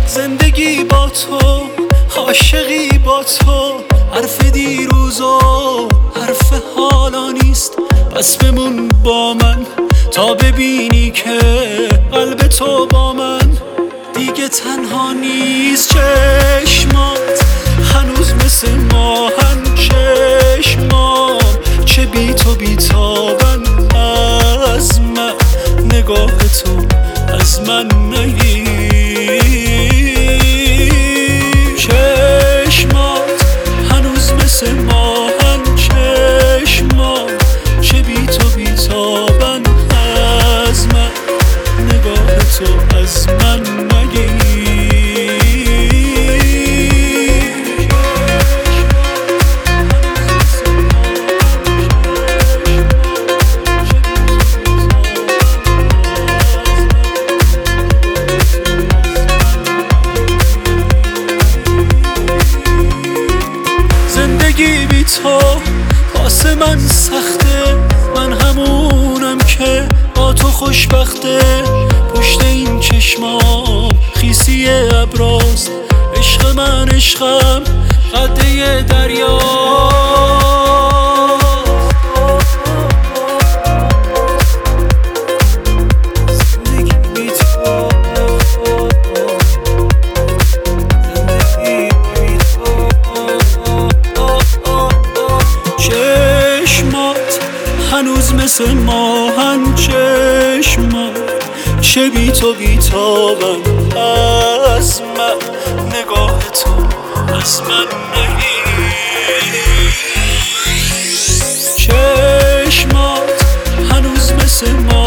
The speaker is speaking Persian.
زندگی با تو، عاشقی با تو، حرف دیروز و حرف حالا نیست. پس بمون با من تا ببینی که قلب تو با من دیگه تنها نیست. چشمات هنوز مثل ماهن، چشمام چه بی تو بیتابن. از من نگاه تو از من نگیر. چشمات هنوز مثل ماهن، چشمام چه بی تو بیتابن. از من نگاه تو از من نگیر. زندگی بی تو واسه من سخته، من همونم که با تو خوشبخته. پشت این چشمام خیسی ابراست، عشق من عشقم قده دریا. هنوز مثل ماهن، چشمم چه بی تو بیتابن. از من نگاه تو از من نگیر. چشمات هنوز مثل ماهن.